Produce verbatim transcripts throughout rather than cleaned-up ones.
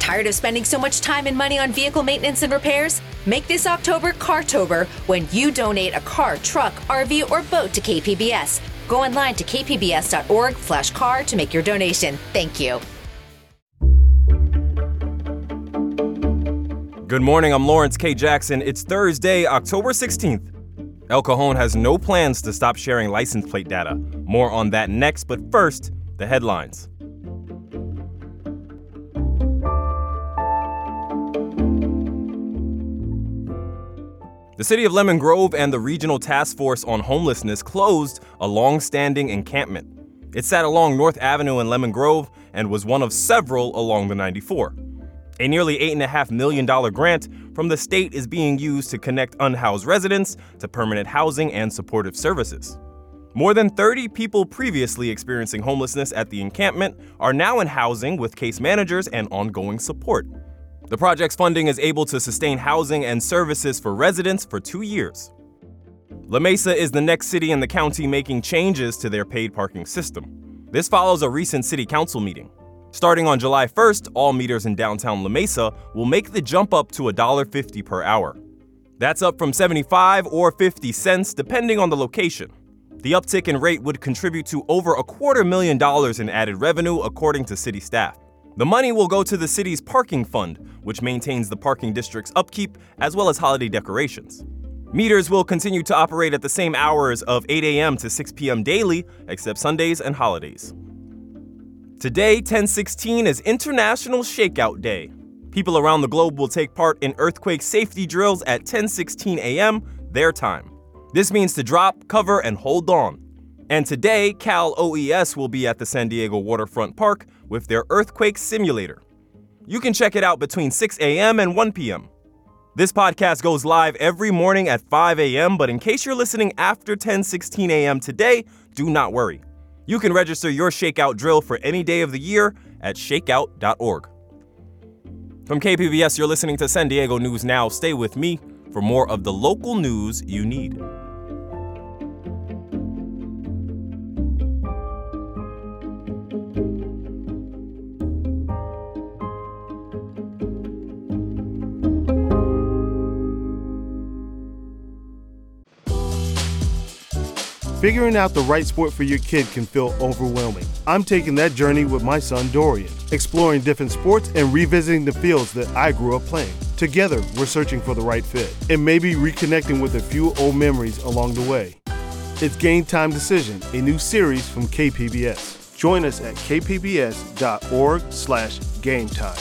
Tired of spending so much time and money on vehicle maintenance and repairs? Make this October Cartober when you donate a car, truck, R V, or boat to K P B S. Go online to k p b s dot org slash car to make your donation. Thank you. Good morning, I'm Lawrence K. Jackson. It's Thursday, October sixteenth. El Cajon has no plans to stop sharing license plate data. More on that next, but first, the headlines. The city of Lemon Grove and the Regional Task Force on Homelessness closed a long-standing encampment. It sat along North Avenue in Lemon Grove and was one of several along the ninety-four. A nearly eight point five million dollars grant from the state is being used to connect unhoused residents to permanent housing and supportive services. More than thirty people previously experiencing homelessness at the encampment are now in housing with case managers and ongoing support. The project's funding is able to sustain housing and services for residents for two years. La Mesa is the next city in the county making changes to their paid parking system. This follows a recent city council meeting. Starting on July first, all meters in downtown La Mesa will make the jump up to one dollar fifty per hour. That's up from seventy-five or fifty cents depending on the location. The uptick in rate would contribute to over a quarter million dollars in added revenue, according to city staff. The money will go to the city's parking fund, which maintains the parking district's upkeep as well as holiday decorations. Meters will continue to operate at the same hours of eight a.m. to six p.m. daily, except Sundays and holidays. Today, ten sixteen, is International Shakeout Day. People around the globe will take part in earthquake safety drills at ten sixteen a.m. their time. This means to drop, cover, and hold on. And today, Cal O E S will be at the San Diego Waterfront Park with their earthquake simulator. You can check it out between six a.m. and one p.m. This podcast goes live every morning at five a.m., but in case you're listening after ten sixteen a.m. today, do not worry. You can register your shakeout drill for any day of the year at shakeout dot org. From K P B S, you're listening to San Diego News Now. Stay with me for more of the local news you need. Figuring out the right sport for your kid can feel overwhelming. I'm taking that journey with my son Dorian, exploring different sports and revisiting the fields that I grew up playing. Together, we're searching for the right fit and maybe reconnecting with a few old memories along the way. It's Game Time Decision, a new series from K P B S. Join us at k p b s dot org slash game time.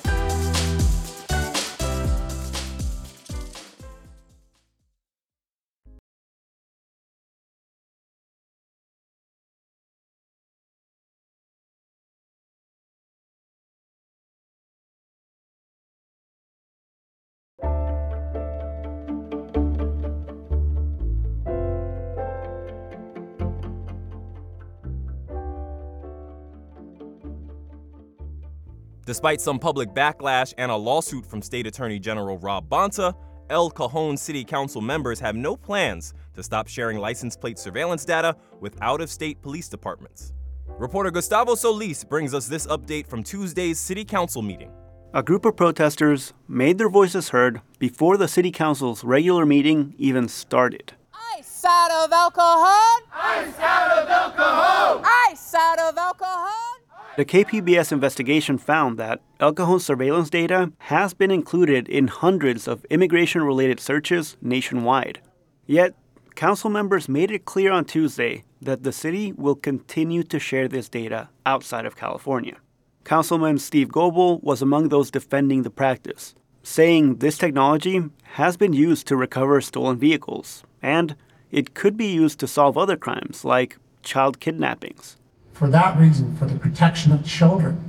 Despite some public backlash and a lawsuit from State Attorney General Rob Bonta, El Cajon City Council members have no plans to stop sharing license plate surveillance data with out-of-state police departments. Reporter Gustavo Solis brings us this update from Tuesday's City Council meeting. A group of protesters made their voices heard before the City Council's regular meeting even started. Ice out of El Cajon! Ice out of El Cajon! Ice out of El Cajon! The K P B S investigation found that El Cajon surveillance data has been included in hundreds of immigration-related searches nationwide. Yet, council members made it clear on Tuesday that the city will continue to share this data outside of California. Councilman Steve Goebel was among those defending the practice, saying this technology has been used to recover stolen vehicles, and it could be used to solve other crimes like child kidnappings. For that reason, for the protection of children,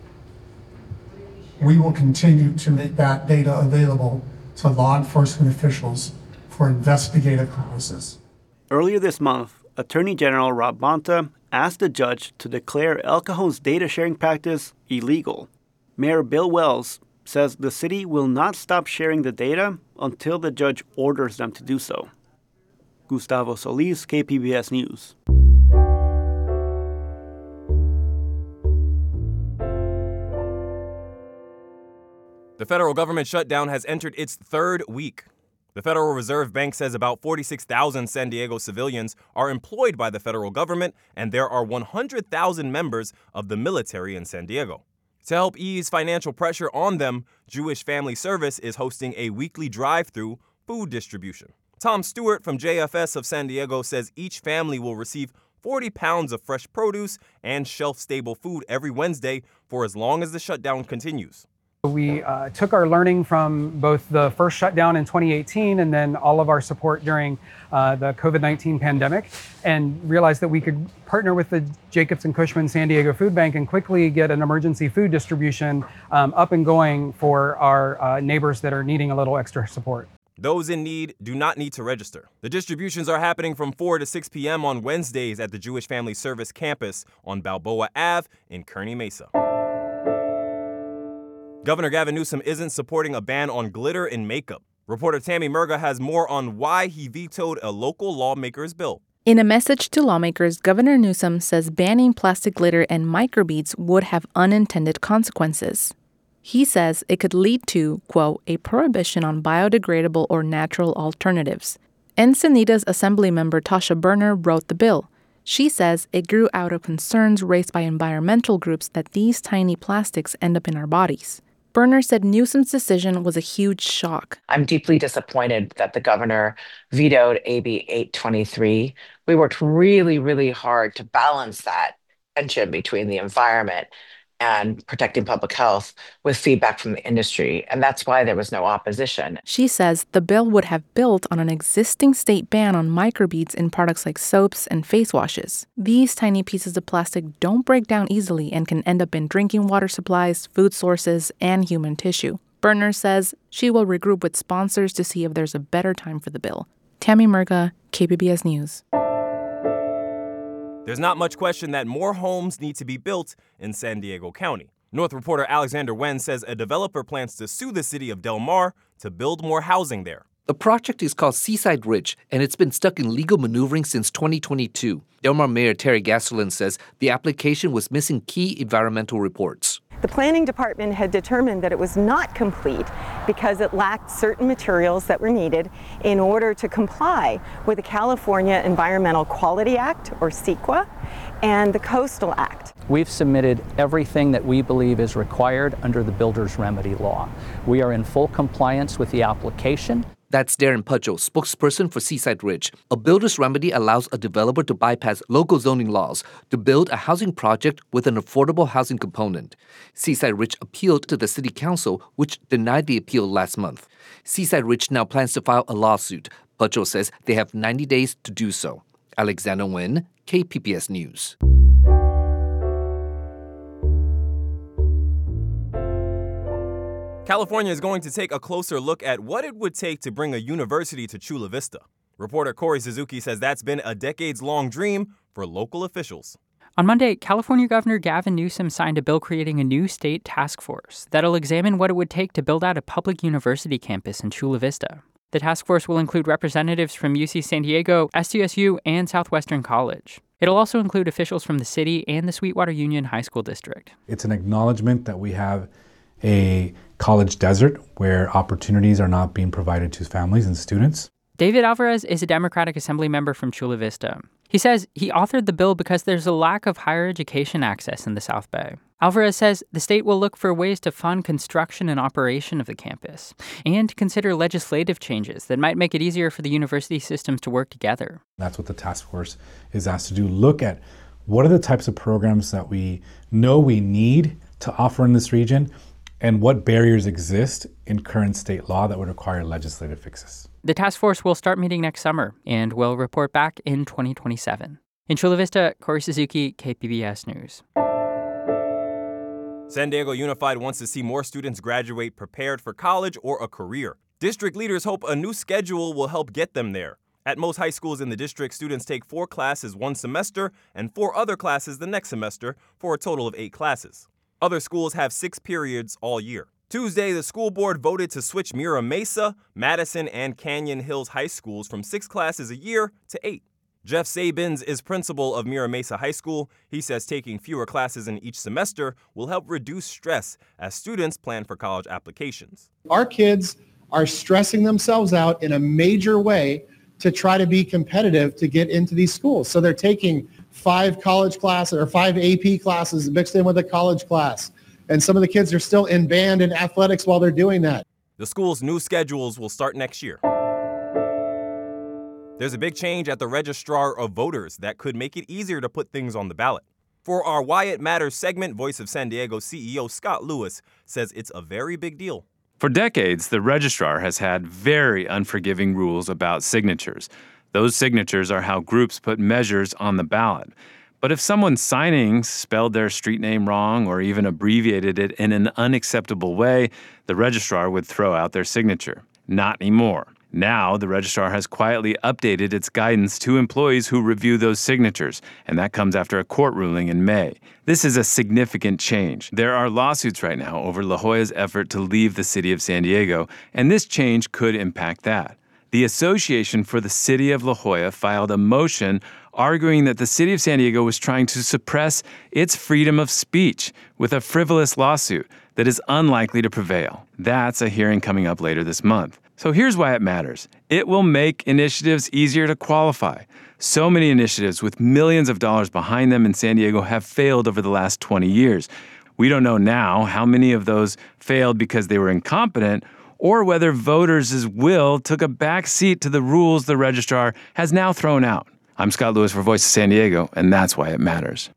we will continue to make that data available to law enforcement officials for investigative purposes. Earlier this month, Attorney General Rob Bonta asked the judge to declare El Cajon's data sharing practice illegal. Mayor Bill Wells says the city will not stop sharing the data until the judge orders them to do so. Gustavo Solis, K P B S News. The federal government shutdown has entered its third week. The Federal Reserve Bank says about forty-six thousand San Diego civilians are employed by the federal government, and there are one hundred thousand members of the military in San Diego. To help ease financial pressure on them, Jewish Family Service is hosting a weekly drive-through food distribution. Tom Stewart from J F S of San Diego says each family will receive forty pounds of fresh produce and shelf-stable food every Wednesday for as long as the shutdown continues. We uh, took our learning from both the first shutdown in twenty eighteen and then all of our support during uh, the COVID nineteen pandemic and realized that we could partner with the Jacobs and Cushman San Diego Food Bank and quickly get an emergency food distribution um, up and going for our uh, neighbors that are needing a little extra support. Those in need do not need to register. The distributions are happening from four to six p.m. on Wednesdays at the Jewish Family Service campus on Balboa Avenue in Kearny Mesa. Governor Gavin Newsom isn't supporting a ban on glitter in makeup. Reporter Tammy Murga has more on why he vetoed a local lawmaker's bill. In a message to lawmakers, Governor Newsom says banning plastic glitter and microbeads would have unintended consequences. He says it could lead to, quote, a prohibition on biodegradable or natural alternatives. Encinitas Assemblymember Tasha Burner wrote the bill. She says it grew out of concerns raised by environmental groups that these tiny plastics end up in our bodies. Burner said Newsom's decision was a huge shock. I'm deeply disappointed that the governor vetoed A B eight twenty-three. We worked really, really hard to balance that tension between the environment and protecting public health with feedback from the industry, and that's why there was no opposition. She says the bill would have built on an existing state ban on microbeads in products like soaps and face washes. These tiny pieces of plastic don't break down easily and can end up in drinking water supplies, food sources, and human tissue. Burner says she will regroup with sponsors to see if there's a better time for the bill. Tammy Murga, K P B S News. There's not much question that more homes need to be built in San Diego County. North reporter Alexander Wen says a developer plans to sue the city of Del Mar to build more housing there. The project is called Seaside Ridge, and it's been stuck in legal maneuvering since twenty twenty-two. Del Mar Mayor Terry Gasolin says the application was missing key environmental reports. The planning department had determined that it was not complete because it lacked certain materials that were needed in order to comply with the California Environmental Quality Act, or CEQA, and the Coastal Act. We've submitted everything that we believe is required under the Builder's Remedy Law. We are in full compliance with the application. That's Darren Pudgel, spokesperson for Seaside Ridge. A builder's remedy allows a developer to bypass local zoning laws to build a housing project with an affordable housing component. Seaside Ridge appealed to the city council, which denied the appeal last month. Seaside Ridge now plans to file a lawsuit. Pudgel says they have ninety days to do so. Alexander Nguyen, K P B S News. California is going to take a closer look at what it would take to bring a university to Chula Vista. Reporter Corey Suzuki says that's been a decades-long dream for local officials. On Monday, California Governor Gavin Newsom signed a bill creating a new state task force that'll examine what it would take to build out a public university campus in Chula Vista. The task force will include representatives from U C San Diego, S D S U, and Southwestern College. It'll also include officials from the city and the Sweetwater Union High School District. It's an acknowledgement that we have a college desert where opportunities are not being provided to families and students. David Alvarez is a Democratic Assembly member from Chula Vista. He says he authored the bill because there's a lack of higher education access in the South Bay. Alvarez says the state will look for ways to fund construction and operation of the campus and consider legislative changes that might make it easier for the university systems to work together. That's what the task force is asked to do. Look at what are the types of programs that we know we need to offer in this region and what barriers exist in current state law that would require legislative fixes. The task force will start meeting next summer and will report back in twenty twenty-seven. In Chula Vista, Corey Suzuki, K P B S News. San Diego Unified wants to see more students graduate prepared for college or a career. District leaders hope a new schedule will help get them there. At most high schools in the district, students take four classes one semester and four other classes the next semester for a total of eight classes. Other schools have six periods all year. Tuesday, the school board voted to switch Mira Mesa, Madison, and Canyon Hills high schools from six classes a year to eight. Jeff Sabins is principal of Mira Mesa High School. He says taking fewer classes in each semester will help reduce stress as students plan for college applications. Our kids are stressing themselves out in a major way to try to be competitive to get into these schools. So they're taking five college classes or five A P classes mixed in with a college class. And some of the kids are still in band and athletics while they're doing that. The school's new schedules will start next year. There's a big change at the Registrar of Voters that could make it easier to put things on the ballot. For our Why It Matters segment, Voice of San Diego C E O Scott Lewis says it's a very big deal. For decades, the registrar has had very unforgiving rules about signatures. Those signatures are how groups put measures on the ballot. But if someone signing spelled their street name wrong or even abbreviated it in an unacceptable way, the registrar would throw out their signature. Not anymore. Now, the registrar has quietly updated its guidance to employees who review those signatures, and that comes after a court ruling in May. This is a significant change. There are lawsuits right now over La Jolla's effort to leave the city of San Diego, and this change could impact that. The Association for the City of La Jolla filed a motion arguing that the city of San Diego was trying to suppress its freedom of speech with a frivolous lawsuit that is unlikely to prevail. That's a hearing coming up later this month. So here's why it matters. It will make initiatives easier to qualify. So many initiatives with millions of dollars behind them in San Diego have failed over the last twenty years. We don't know now how many of those failed because they were incompetent or whether voters' will took a back seat to the rules the registrar has now thrown out. I'm Scott Lewis for Voice of San Diego, and that's why it matters.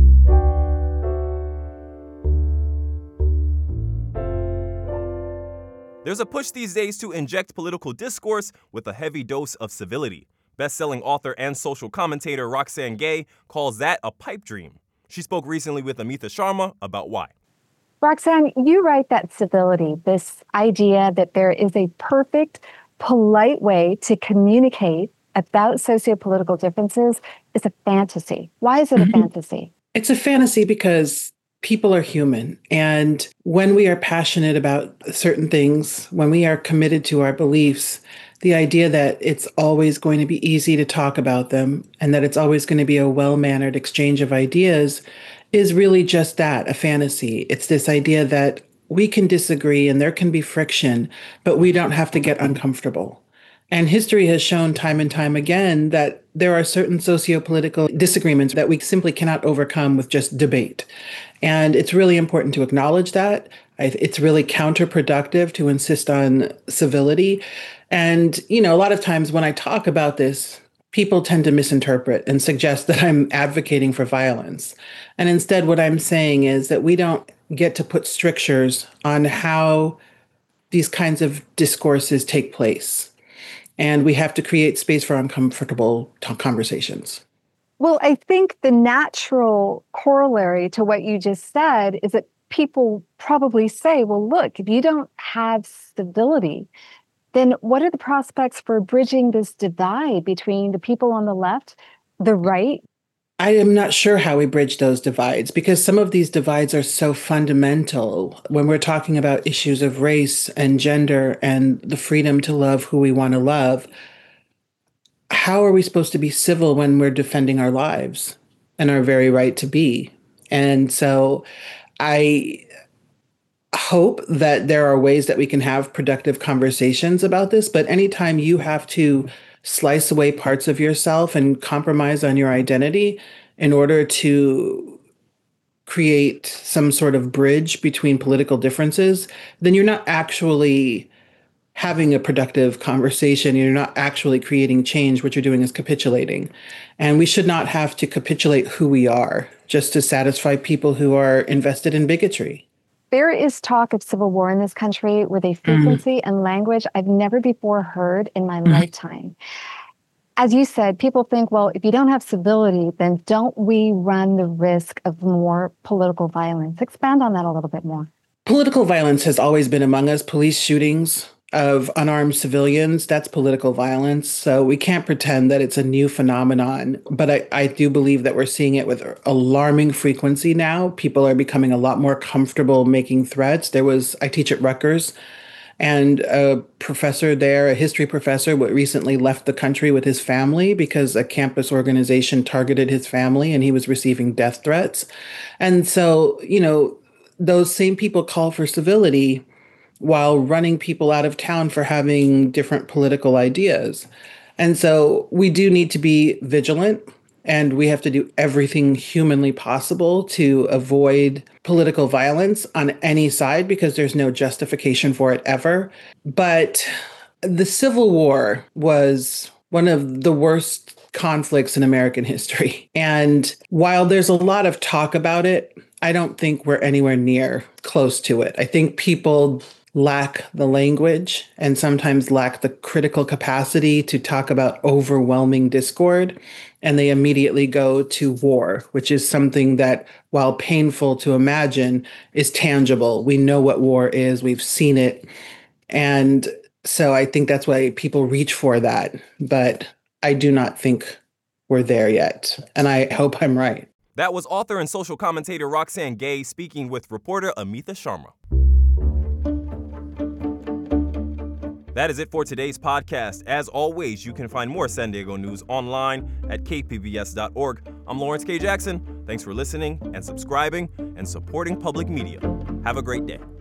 There's a push these days to inject political discourse with a heavy dose of civility. Best-selling author and social commentator Roxane Gay calls that a pipe dream. She spoke recently with Amita Sharma about why. Roxane, you write that civility, this idea that there is a perfect, polite way to communicate about sociopolitical differences is a fantasy. Why is it a mm-hmm. fantasy? It's a fantasy because people are human. And when we are passionate about certain things, when we are committed to our beliefs, the idea that it's always going to be easy to talk about them and that it's always going to be a well-mannered exchange of ideas is really just that, a fantasy. It's this idea that we can disagree and there can be friction, but we don't have to get uncomfortable. And history has shown time and time again that there are certain sociopolitical disagreements that we simply cannot overcome with just debate. And it's really important to acknowledge that. It's really counterproductive to insist on civility. And, you know, a lot of times when I talk about this, people tend to misinterpret and suggest that I'm advocating for violence. And instead, what I'm saying is that we don't get to put strictures on how these kinds of discourses take place. And we have to create space for uncomfortable t- conversations. Well, I think the natural corollary to what you just said is that people probably say, well, look, if you don't have civility, then what are the prospects for bridging this divide between the people on the left, the right? I am not sure how we bridge those divides because some of these divides are so fundamental when we're talking about issues of race and gender and the freedom to love who we want to love. How are we supposed to be civil when we're defending our lives and our very right to be? And so I hope that there are ways that we can have productive conversations about this, but anytime you have to slice away parts of yourself and compromise on your identity in order to create some sort of bridge between political differences, then you're not actually having a productive conversation. You're not actually creating change. What you're doing is capitulating. And we should not have to capitulate who we are just to satisfy people who are invested in bigotry. There is talk of civil war in this country with a frequency mm. and language I've never before heard in my mm. lifetime. As you said, people think, well, if you don't have civility, then don't we run the risk of more political violence? Expand on that a little bit more. Political violence has always been among us. Police shootings of unarmed civilians, that's political violence. So we can't pretend that it's a new phenomenon. But I, I do believe that we're seeing it with alarming frequency now. People are becoming a lot more comfortable making threats. There was, I teach at Rutgers, And a professor there, a history professor, recently left the country with his family because a campus organization targeted his family and he was receiving death threats. And so, you know, those same people call for civility while running people out of town for having different political ideas. And so we do need to be vigilant, and we have to do everything humanly possible to avoid political violence on any side because there's no justification for it ever. But the Civil War was one of the worst conflicts in American history. And while there's a lot of talk about it, I don't think we're anywhere near close to it. I think people lack the language and sometimes lack the critical capacity to talk about overwhelming discord. And they immediately go to war, which is something that, while painful to imagine, is tangible. We know what war is. We've seen it. And so I think that's why people reach for that. But I do not think we're there yet. And I hope I'm right. That was author and social commentator Roxane Gay speaking with reporter Amita Sharma. That is it for today's podcast. As always, you can find more San Diego news online at k p b s dot org. I'm Lawrence K. Jackson. Thanks for listening and subscribing and supporting public media. Have a great day.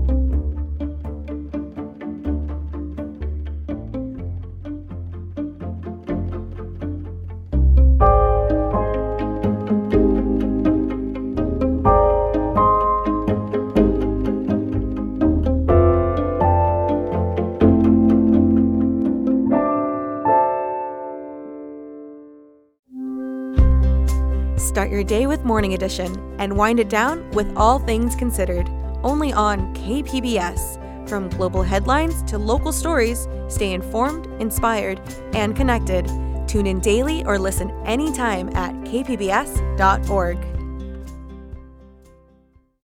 Start your day with Morning Edition and wind it down with All Things Considered, only on K P B S. From global headlines to local stories, stay informed, inspired, and connected. Tune in daily or listen anytime at k p b s dot org.